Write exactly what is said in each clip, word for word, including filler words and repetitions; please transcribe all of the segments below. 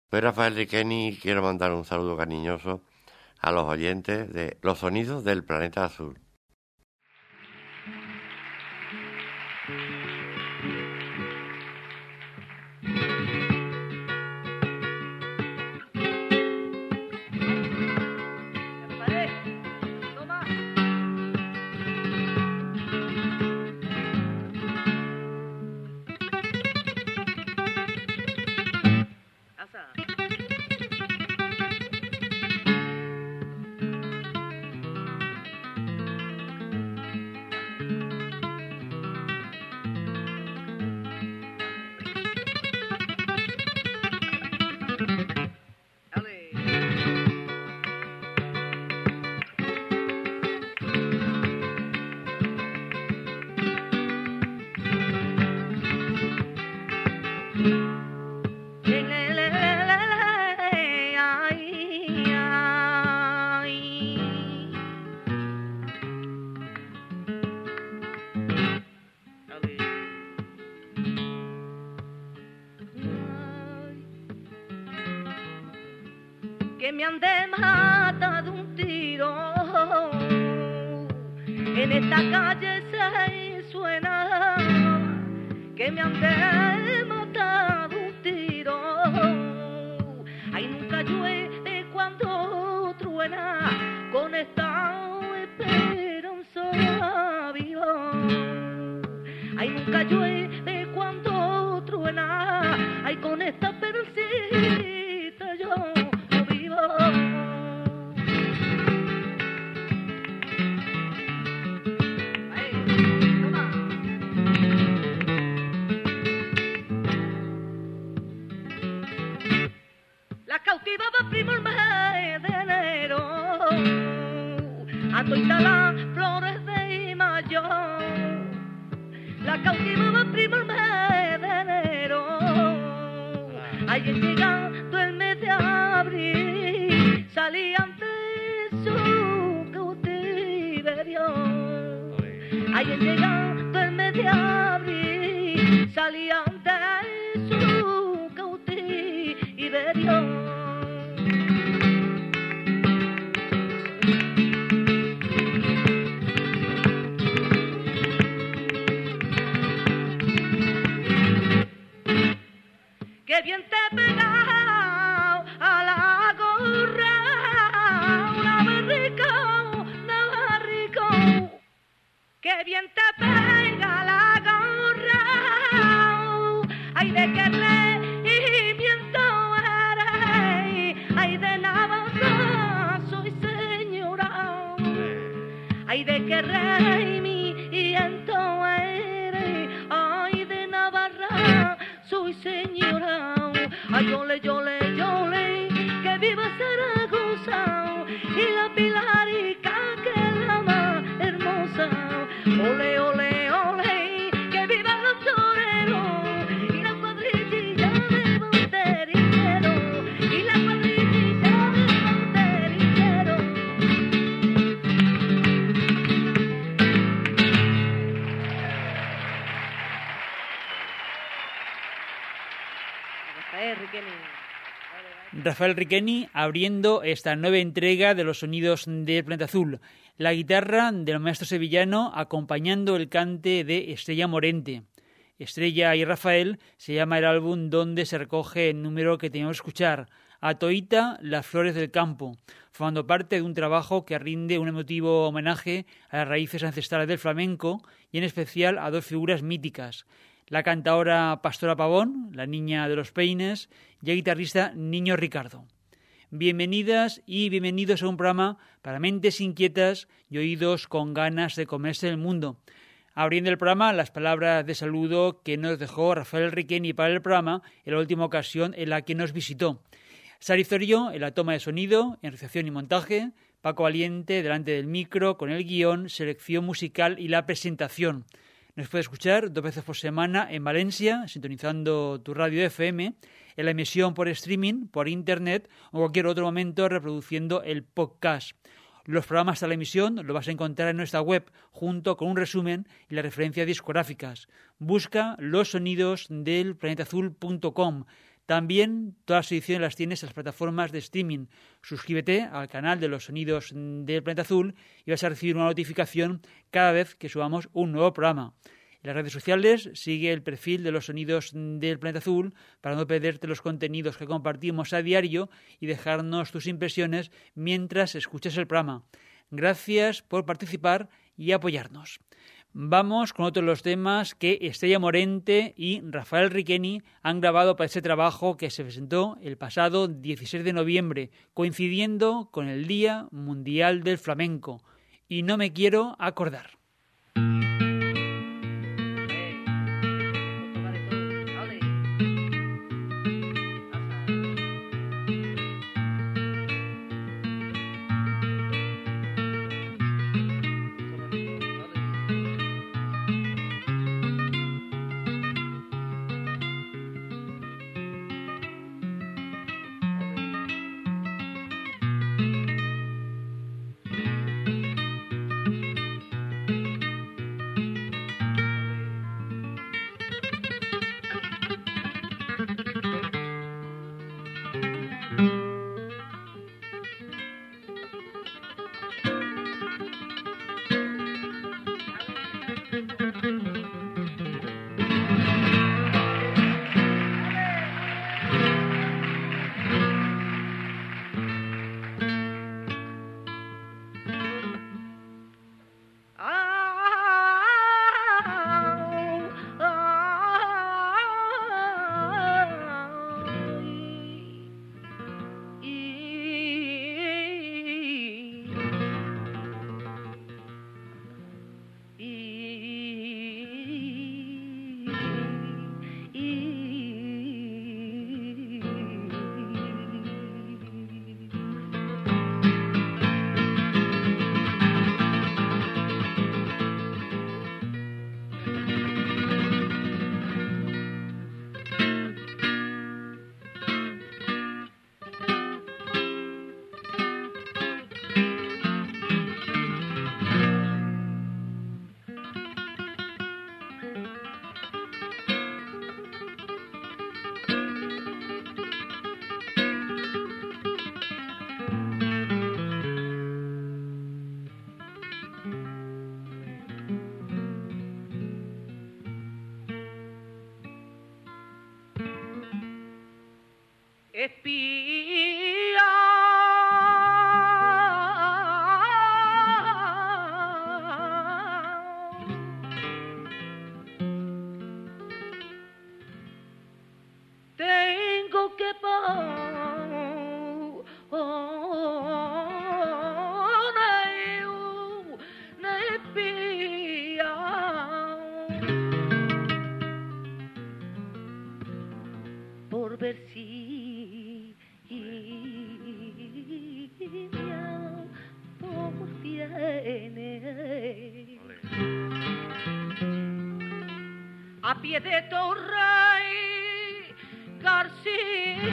Soy Rafael Riqueni y quiero mandar un saludo cariñoso a los oyentes de Los Sonidos del Planeta Azul. Que me han de matar de un tiro, en esta calle se suena, que me han de matar de un tiro, ay nunca llueve cuando truena, con esta esperanza viva, ay nunca llueve cuando truena, ay con esta esperanza yo. Cautivaba primo el mes de enero, a todas las flores de mayo. La cautivaba primo el mes de enero, ayer llegando el mes de abril, salían de su cautiverio. Ayer llegando el mes de abril, salían de su cautiverio. Que bien te pegado a la gorra, una barrico, una barrico. Que bien te pega la gorra, ay de qué regimiento eres, ay de Navarra soy señora, ay de qué regimiento eres, ay de Navarra soy señora. Ay, ole, ole, ole, que viva Zaragoza y la Pilarica que es la más hermosa. Ole, ole, ole, que viva los toreros y la cuadrillita de banderilleros y la cuadrillita de banderilleros. Rafael Riqueni abriendo esta nueva entrega de los Sonidos del Planeta Azul. La guitarra del maestro sevillano acompañando el cante de Estrella Morente. Estrella y Rafael se llama el álbum donde se recoge el número que teníamos que escuchar, A Toita, Las Flores del Campo, formando parte de un trabajo que rinde un emotivo homenaje a las raíces ancestrales del flamenco y en especial a dos figuras míticas, la cantaora Pastora Pavón, la niña de los peines, y el guitarrista Niño Ricardo. Bienvenidas y bienvenidos a un programa para mentes inquietas y oídos con ganas de comerse el mundo. Abriendo el programa, las palabras de saludo que nos dejó Rafael Riqueni para el programa en la última ocasión en la que nos visitó. Sari Zorillo en la toma de sonido, en realización y montaje, Paco Valiente delante del micro con el guión, selección musical y la presentación. Nos puede escuchar dos veces por semana en Valencia, sintonizando tu radio F M, en la emisión por streaming, por internet o en cualquier otro momento reproduciendo el podcast. Los programas de la emisión los vas a encontrar en nuestra web junto con un resumen y las referencias discográficas. Busca los sonidos del planeta azul punto com. También todas las ediciones las tienes en las plataformas de streaming. Suscríbete al canal de los Sonidos del Planeta Azul y vas a recibir una notificación cada vez que subamos un nuevo programa. En las redes sociales sigue el perfil de los Sonidos del Planeta Azul para no perderte los contenidos que compartimos a diario y dejarnos tus impresiones mientras escuchas el programa. Gracias por participar y apoyarnos. Vamos con otros de los temas que Estrella Morente y Rafael Riqueni han grabado para este trabajo que se presentó el pasado dieciséis de noviembre, coincidiendo con el Día Mundial del Flamenco. Y no me quiero acordar. Espía, tengo que poner una espía por ver si a pie de torre García,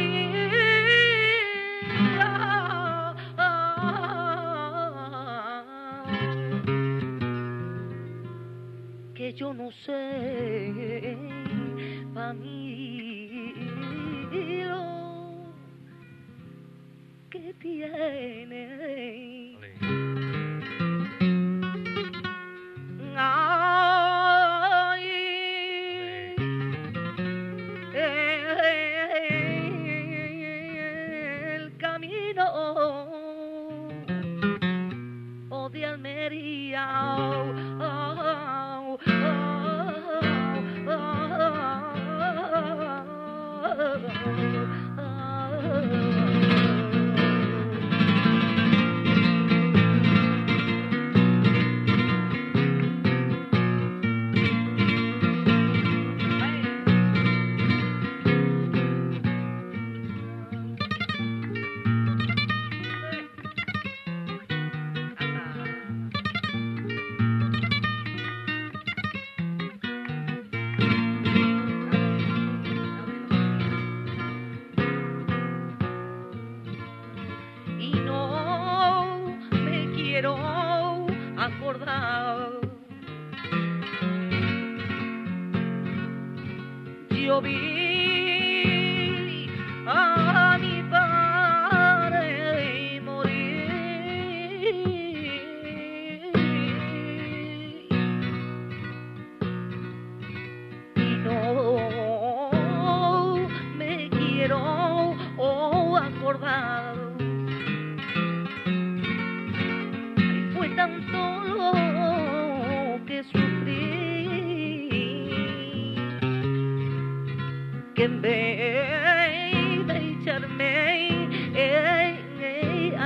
que yo no sé pa' mí lo que tiene. Yo vi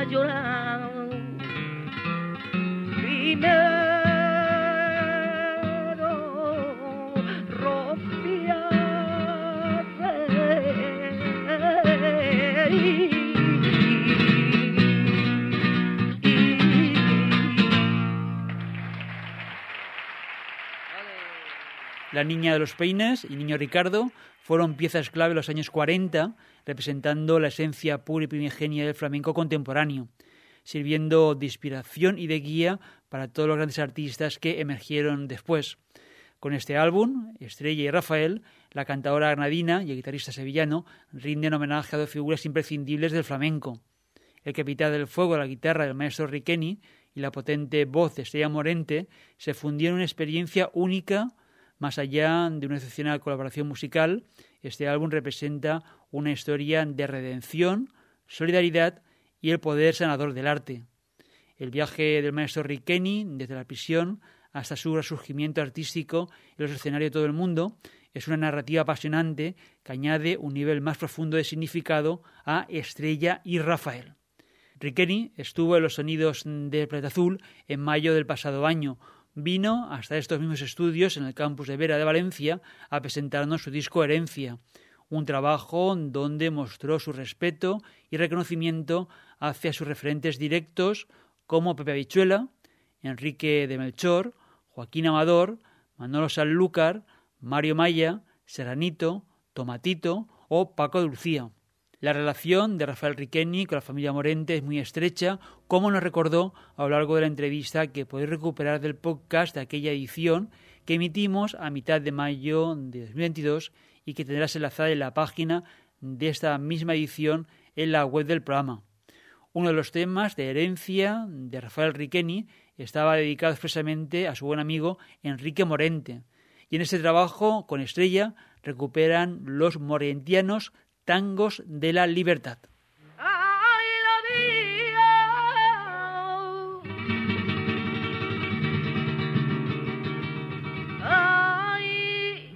llorar. Primero rompí a reír. La Niña de los Peines y Niño Ricardo fueron piezas clave en los años cuarenta, representando la esencia pura y primigenia del flamenco contemporáneo, sirviendo de inspiración y de guía para todos los grandes artistas que emergieron después. Con este álbum, Estrella y Rafael, la cantadora granadina y el guitarrista sevillano rinden homenaje a dos figuras imprescindibles del flamenco. El capitán del fuego de la guitarra del maestro Riqueni y la potente voz de Estrella Morente se fundieron en una experiencia única. Más allá de una excepcional colaboración musical, este álbum representa una historia de redención, solidaridad y el poder sanador del arte. El viaje del maestro Riqueni desde la prisión hasta su resurgimiento artístico en los escenarios de todo el mundo es una narrativa apasionante que añade un nivel más profundo de significado a Estrella y Rafael. Riqueni estuvo en los Sonidos del Planeta Azul en mayo del pasado año. Vino hasta estos mismos estudios en el campus de Vera de Valencia a presentarnos su disco Herencia, un trabajo donde mostró su respeto y reconocimiento hacia sus referentes directos como Pepe Habichuela, Enrique de Melchor, Joaquín Amador, Manolo Sanlúcar, Mario Maya, Serranito, Tomatito o Paco de Lucía. La relación de Rafael Riqueni con la familia Morente es muy estrecha, como nos recordó a lo largo de la entrevista que podéis recuperar del podcast de aquella edición que emitimos a mitad de mayo de dos mil veintidós y que tendrás enlazada en la página de esta misma edición en la web del programa. Uno de los temas de Herencia de Rafael Riqueni estaba dedicado expresamente a su buen amigo Enrique Morente, y en este trabajo con Estrella recuperan los morentianos tangos de la libertad. Ay, la vida. Ay,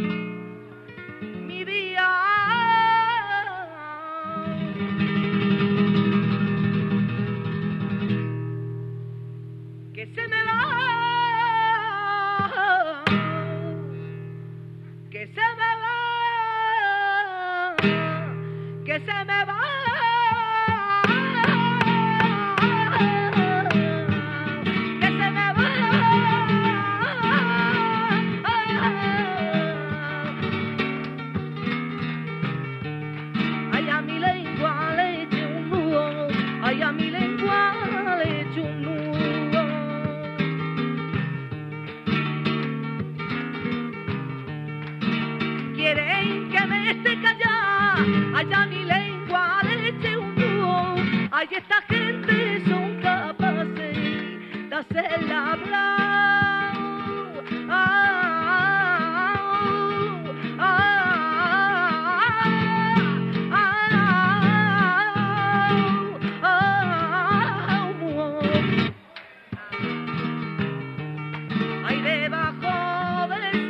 mi vida. Que se me va. Que se me va. Que se me va, que se me va. Ay, a mi lengua le eché un nudo, ay, a mi lengua le eché un nudo. Quieren que me esté callada. Ay, a mi lengua le eché un nudo. Ay, esta gente son capaces de hacerla hablar. Ah, ah, ah, ah, ah, ay, debajo del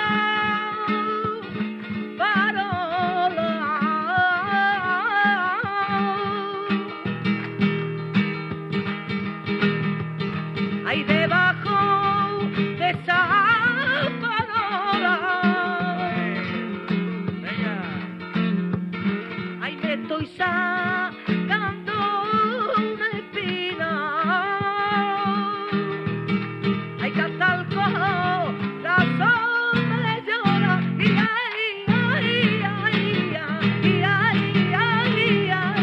ahí debajo de esa parola, ahí me estoy sacando una espina, ahí canta el corazón me llora, y ay, ay, ay, ay, ay, ay, ay.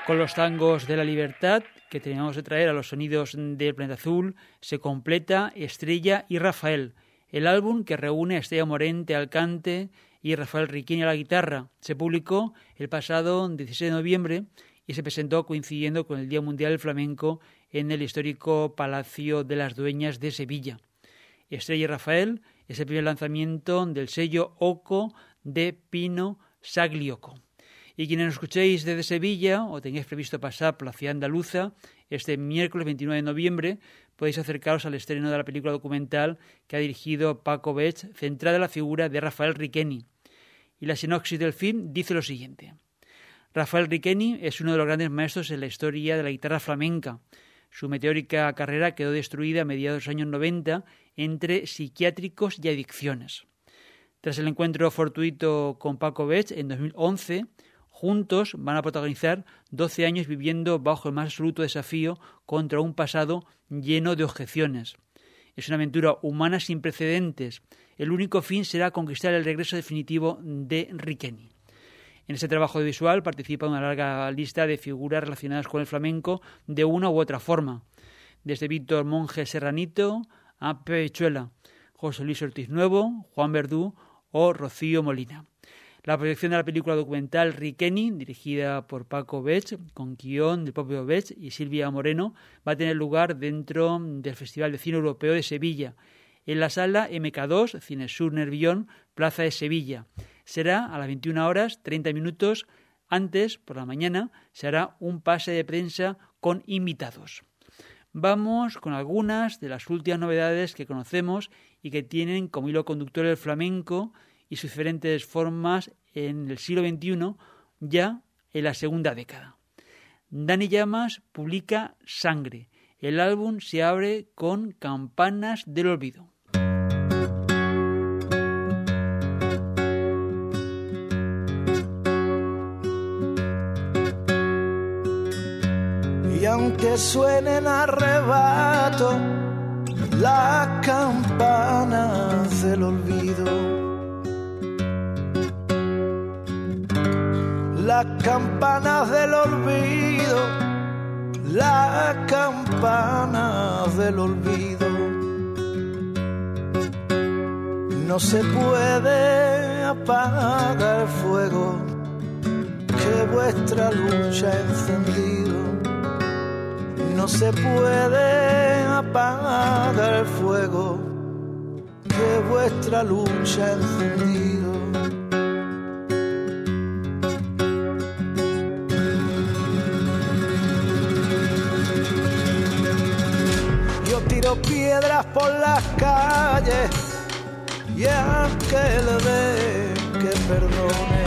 Con los tangos de la libertad que teníamos de traer a los sonidos del Planeta Azul, se completa Estrella y Rafael, el álbum que reúne a Estrella Morente al cante y Rafael Riqueni a la guitarra. Se publicó el pasado dieciséis de noviembre y se presentó coincidiendo con el Día Mundial del Flamenco en el histórico Palacio de las Dueñas de Sevilla. Estrella y Rafael es el primer lanzamiento del sello Oco de Pino Sagliocco. Y quienes nos escuchéis desde Sevilla o tengáis previsto pasar por la ciudad andaluza, este miércoles veintinueve de noviembre podéis acercaros al estreno de la película documental que ha dirigido Paco Bech, centrada en la figura de Rafael Riqueni. Y la sinopsis del film dice lo siguiente. Rafael Riqueni es uno de los grandes maestros en la historia de la guitarra flamenca. Su meteórica carrera quedó destruida a mediados de los años noventa entre psiquiátricos y adicciones. Tras el encuentro fortuito con Paco Bech en dos mil once, juntos van a protagonizar doce años viviendo bajo el más absoluto desafío contra un pasado lleno de objeciones. Es una aventura humana sin precedentes. El único fin será conquistar el regreso definitivo de Riqueni. En este trabajo visual participa una larga lista de figuras relacionadas con el flamenco de una u otra forma, desde Víctor Monge Serranito a Pechuela, José Luis Ortiz Nuevo, Juan Verdú o Rocío Molina. La proyección de la película documental Riqueni, dirigida por Paco Bech, con guión del propio Bech y Silvia Moreno, va a tener lugar dentro del Festival de Cine Europeo de Sevilla, en la sala eme ka dos, Cinesur Nervión, Plaza de Sevilla. Será a las veintiuna horas, treinta minutos. Antes, por la mañana, se hará un pase de prensa con invitados. Vamos con algunas de las últimas novedades que conocemos y que tienen como hilo conductor el flamenco y sus diferentes formas en el siglo veintiuno, ya en la segunda década. Dani Llamas publica Sangre. El álbum se abre con Campanas del Olvido. Y aunque suenen arrebato las campanas del olvido, las campanas del olvido, las campanas del olvido. No se puede apagar el fuego que vuestra lucha ha encendido. No se puede apagar el fuego que vuestra lucha ha encendido. Piedras por las calles y al que le dé que perdone,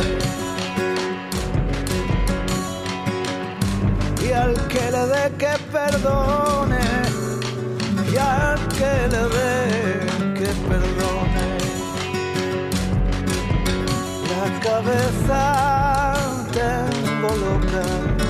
y al que le dé que perdone, y al que le dé que perdone. La cabeza tengo loca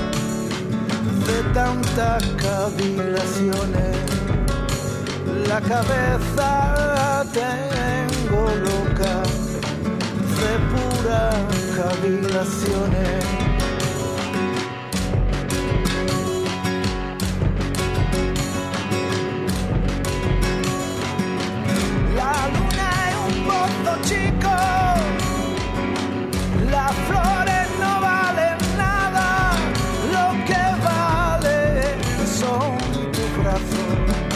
de tantas cavilaciones. La cabeza tengo loca de puras cavilaciones. La luna es un pozo chico, las flores no valen nada, lo que vale son tus brazos.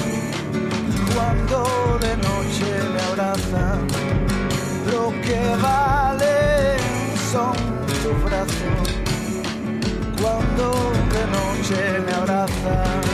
Cuando de noche me abrazan, lo que vale son tus brazos. Cuando de noche me abrazan.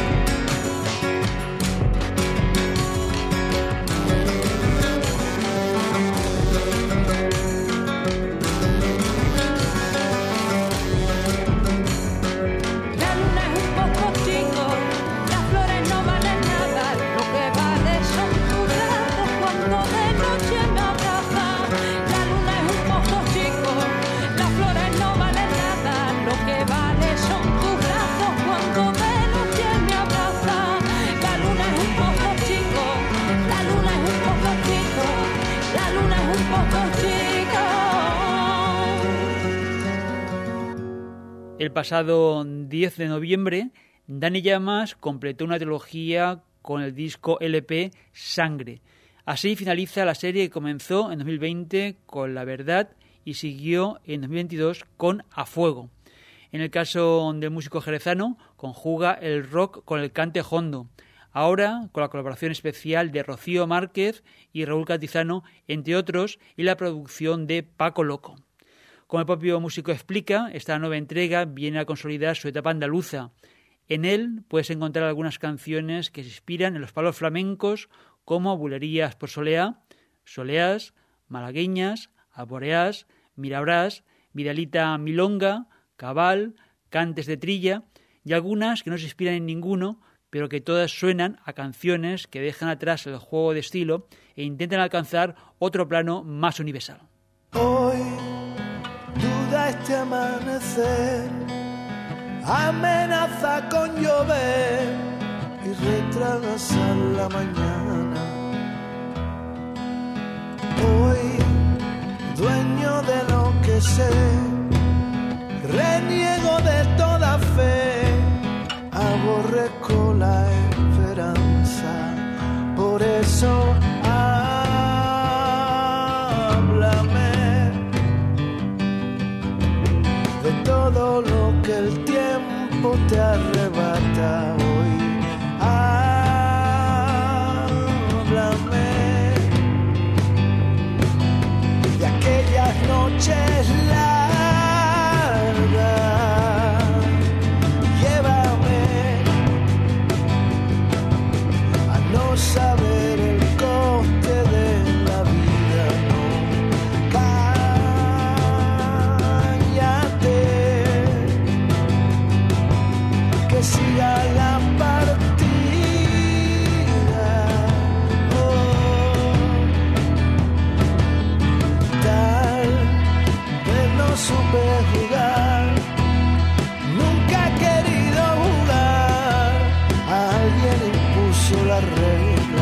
El pasado diez de noviembre, Dani Llamas completó una trilogía con el disco L P Sangre. Así finaliza la serie que comenzó en dos mil veinte con La Verdad y siguió en dos mil veintidós con A Fuego. En el caso del músico jerezano, conjuga el rock con el cante hondo. Ahora, con la colaboración especial de Rocío Márquez y Raúl Cantizano, entre otros, y la producción de Paco Loco. Como el propio músico explica, esta nueva entrega viene a consolidar su etapa andaluza. En él puedes encontrar algunas canciones que se inspiran en los palos flamencos, como Bulerías por Soleá, Soleás, Malagueñas, Alboreás, Mirabrás, Vidalita Milonga, Cabal, Cantes de Trilla, y algunas que no se inspiran en ninguno, pero que todas suenan a canciones que dejan atrás el juego de estilo e intentan alcanzar otro plano más universal. Hoy duda este amanecer, amenaza con llover y retrasar la mañana. Hoy, dueño de lo que sé, reniego de toda fe, aborrezco la esperanza, por eso háblame de todo lo que el tiempo te arrebata hoy. Háblame de aquellas noches largas, llévame a no saber el coste de la vida, no, cállate, que siga la partida, oh, tal vez no supe jugar, nunca he querido jugar, alguien impuso la regla,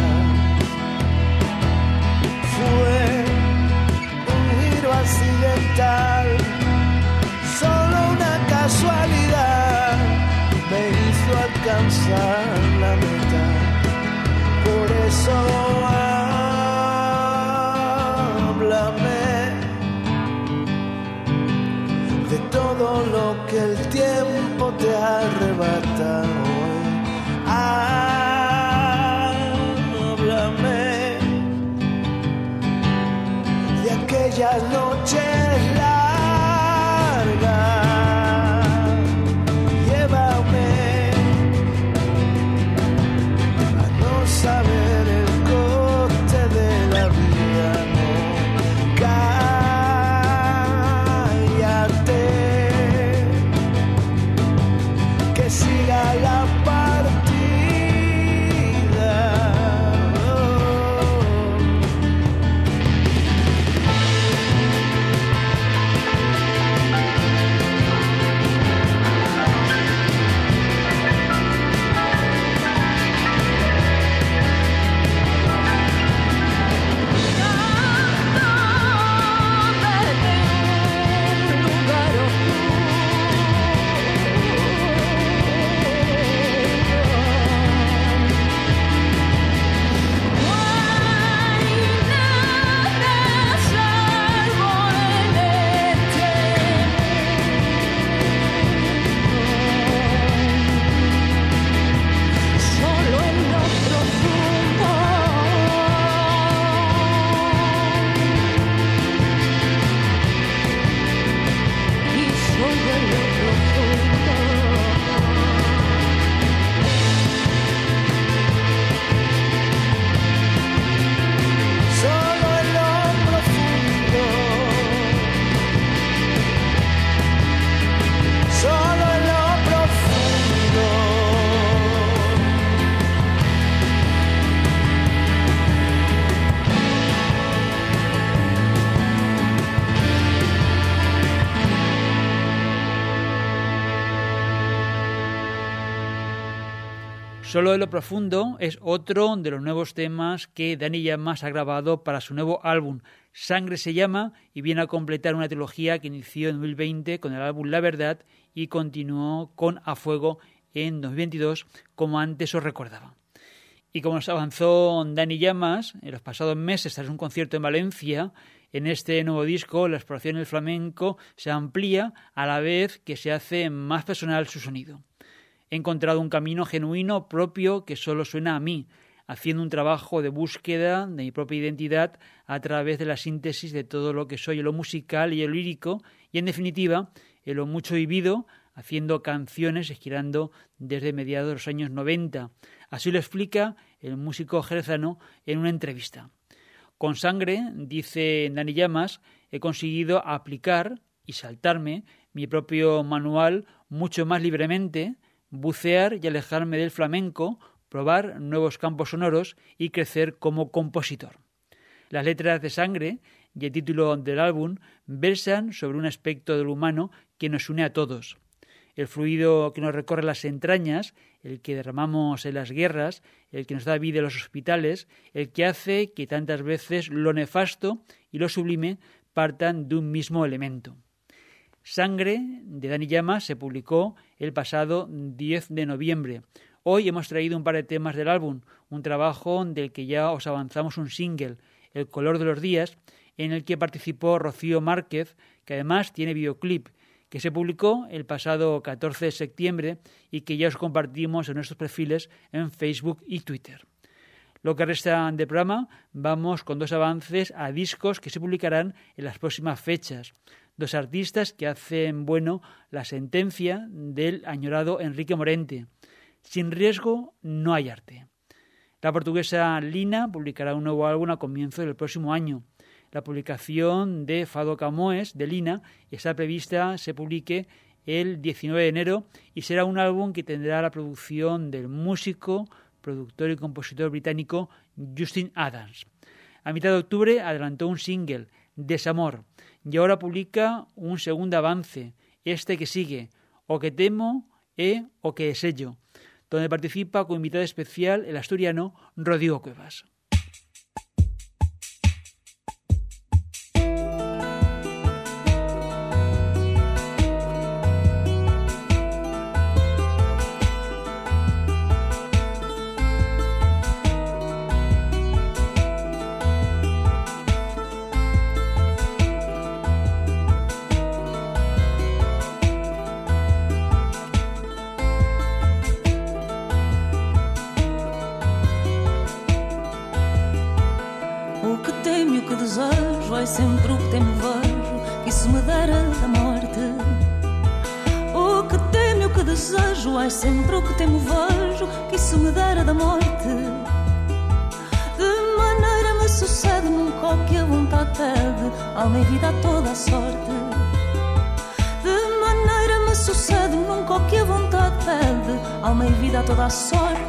fue un giro accidental, solo una casualidad me hizo alcanzar la meta, por eso háblame de todo lo que el tiempo te arrebata hoy. Háblame de aquellas noches largas, llévame a no saber el coste de la vida, no, cállate, que siga la partida, oh. Solo de lo profundo es otro de los nuevos temas que Dani Llamas ha grabado para su nuevo álbum. Sangre se llama y viene a completar una trilogía que inició en dos mil veinte con el álbum La Verdad y continuó con A Fuego en dos mil veintidós, como antes os recordaba. Y como nos avanzó Dani Llamas en los pasados meses tras un concierto en Valencia, en este nuevo disco la exploración del flamenco se amplía a la vez que se hace más personal su sonido. He encontrado un camino genuino propio que solo suena a mí, haciendo un trabajo de búsqueda de mi propia identidad a través de la síntesis de todo lo que soy en lo musical y en lo lírico, y en definitiva, en lo mucho vivido, haciendo canciones girando desde mediados de los años noventa. Así lo explica el músico jerezano en una entrevista. Con Sangre, dice Dani Llamas, he conseguido aplicar y saltarme mi propio manual mucho más libremente, bucear y alejarme del flamenco, probar nuevos campos sonoros y crecer como compositor. Las letras de Sangre y el título del álbum versan sobre un aspecto del humano que nos une a todos. El fluido que nos recorre las entrañas, el que derramamos en las guerras, el que nos da vida en los hospitales, el que hace que tantas veces lo nefasto y lo sublime partan de un mismo elemento. Sangre, de Dani Llamas, se publicó el pasado diez de noviembre. Hoy hemos traído un par de temas del álbum, un trabajo del que ya os avanzamos un single, El color de los días, en el que participó Rocío Márquez, que además tiene videoclip, que se publicó el pasado catorce de septiembre y que ya os compartimos en nuestros perfiles en Facebook y Twitter. Lo que resta de programa, vamos con dos avances a discos que se publicarán en las próximas fechas. Dos artistas que hacen bueno la sentencia del añorado Enrique Morente. Sin riesgo no hay arte. La portuguesa Lina publicará un nuevo álbum a comienzos del próximo año. La publicación de Fado Camões de Lina está prevista se publique el diecinueve de enero y será un álbum que tendrá la producción del músico, productor y compositor británico Justin Adams. A mitad de octubre adelantó un single, Desamor, y ahora publica un segundo avance, este que sigue, O que temo e O que sello, donde participa como invitado especial el asturiano Rodrigo Cuevas. Sempre o que temo vejo, que isso me dera da morte. O que temo e o que desejo, ai sempre o que temo vejo, que isso me dera da morte. De maneira me sucede nunca o que a vontade pede, alma e vida a toda a sorte. De maneira me sucede nunca o que a vontade pede, alma e vida a toda a sorte.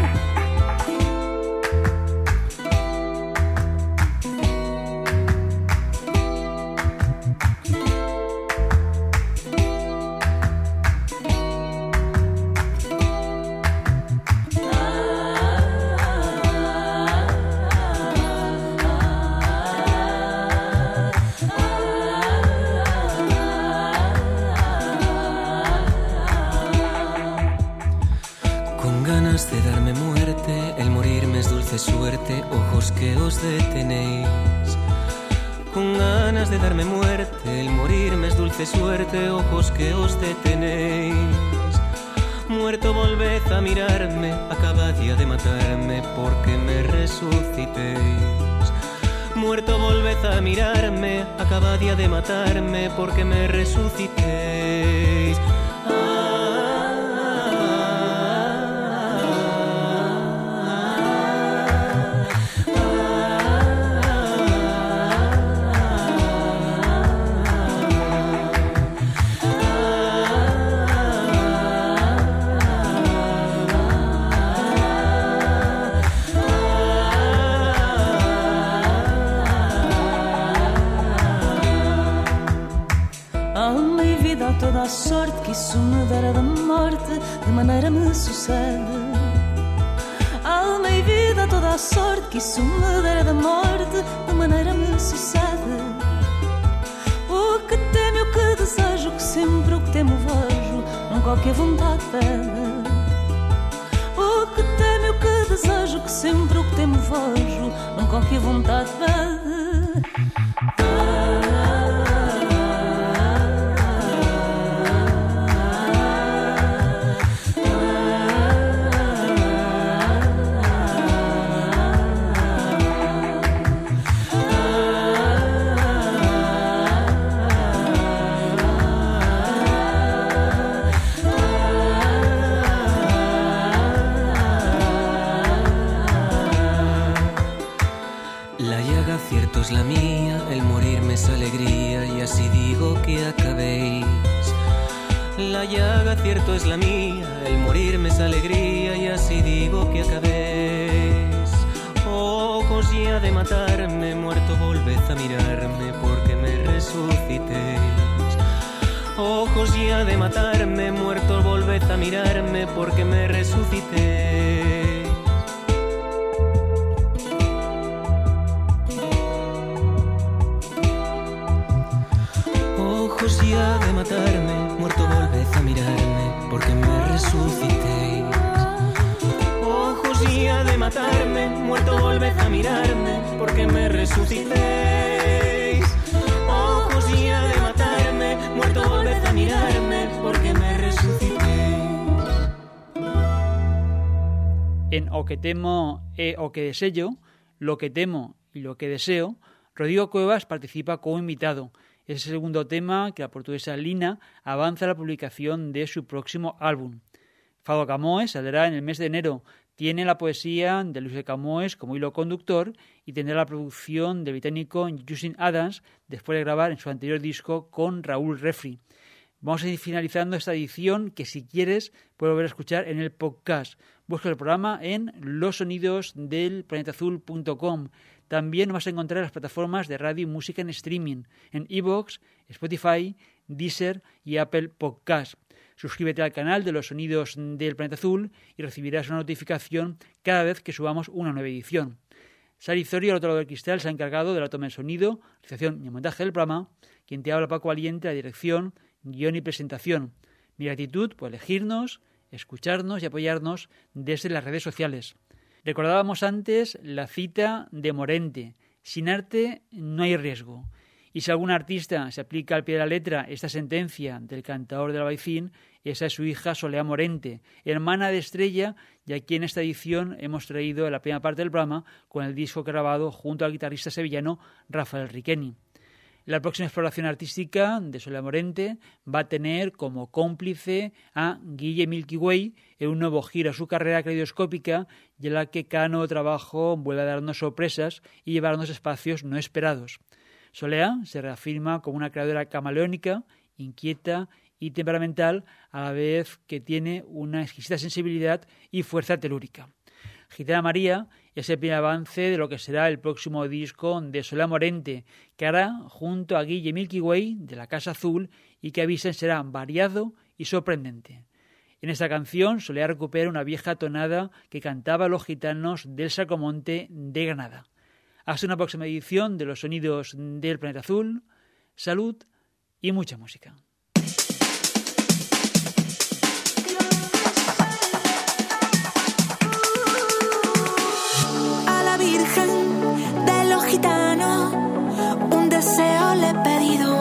Suerte, ojos que os detenéis. Con ganas de darme muerte, el morirme es dulce suerte, ojos que os detenéis. Muerto volved a mirarme, acabad ya de matarme, porque me resucitéis. Muerto volved a mirarme, acabad ya de matarme, porque me resucitéis. Toda a sorte que isso me dera da morte, de maneira me sucede. toda a sorte que isso me dera da morte, de maneira me sucede. O que temo e o que desejo, que sempre o que temo vejo, não qualquer vontade pede. O que temo e o que desejo, que sempre o que temo vejo, não qualquer vontade pede. Es la mía, el morirme es alegría y así digo que acabéis. La llaga cierto es la mía, el morirme es alegría y así digo que acabéis. Ojos ya de matarme, muerto volved a mirarme porque me resucitéis. Ojos ya de matarme, muerto volved a mirarme porque me resucitéis. Ya de matarme, muerto volved a mirarme, porque me resucitéis. Ojos ya de matarme, muerto volved a mirarme, porque me resucitéis. Ojos ya de matarme, muerto volved a mirarme, porque me resucitéis. En O que temo e O que deseo, Lo que temo y lo que deseo, Rodrigo Cuevas participa como invitado. Es el segundo tema que la portuguesa Lina avanza a la publicación de su próximo álbum. Fado Camões saldrá en el mes de enero. Tiene la poesía de Luis de Camões como hilo conductor y tendrá la producción del británico Justin Adams después de grabar en su anterior disco con Raúl Refri. Vamos a ir finalizando esta edición que si quieres puedes volver a escuchar en el podcast. Busca el programa en los sonidos del planeta azul punto com. También vas a encontrar las plataformas de radio y música en streaming, en iVoox, Spotify, Deezer y Apple Podcast. Suscríbete al canal de los sonidos del planeta azul y recibirás una notificación cada vez que subamos una nueva edición. Sari Zorio, al otro lado del cristal, se ha encargado de la toma de sonido, realización y montaje del programa. Quien te habla, Paco Valiente, la dirección, guión y presentación. Mi gratitud por elegirnos, escucharnos y apoyarnos desde las redes sociales. Recordábamos antes la cita de Morente: sin arte no hay riesgo. Y si algún artista se aplica al pie de la letra esta sentencia del cantador del Albaicín, esa es su hija Soleá Morente, hermana de Estrella, y aquí en esta edición hemos traído la primera parte del programa con el disco grabado junto al guitarrista sevillano Rafael Riqueni. La próxima exploración artística de Soleá Morente va a tener como cómplice a Guille Milky Way en un nuevo giro a su carrera caleidoscópica y en la que cada nuevo trabajo vuelve a darnos sorpresas y llevarnos a espacios no esperados. Soleá se reafirma como una creadora camaleónica, inquieta y temperamental, a la vez que tiene una exquisita sensibilidad y fuerza telúrica. Gitana María es el primer avance de lo que será el próximo disco de Soleá Morente, que hará junto a Guille Milky Way de la Casa Azul y que avisen será variado y sorprendente. En esta canción Soleá recupera una vieja tonada que cantaba los gitanos del Sacromonte de Granada. Hasta una próxima edición de los sonidos del planeta azul. Salud y mucha música. A la Virgen de los Gitanos un deseo le he pedido: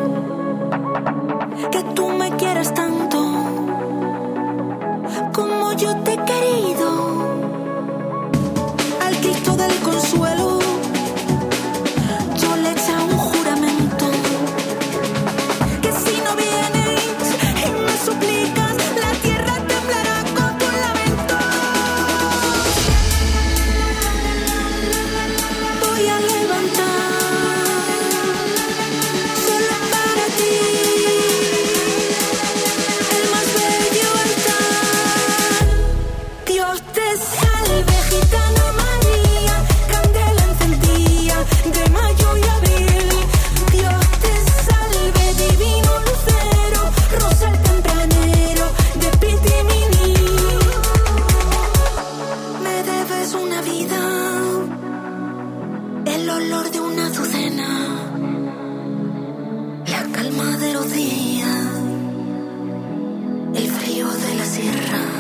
que tú me quieras tanto como yo te he querido. Al Cristo del Consuelo yo le he echado un juramento, que si no día, el frío de la sierra.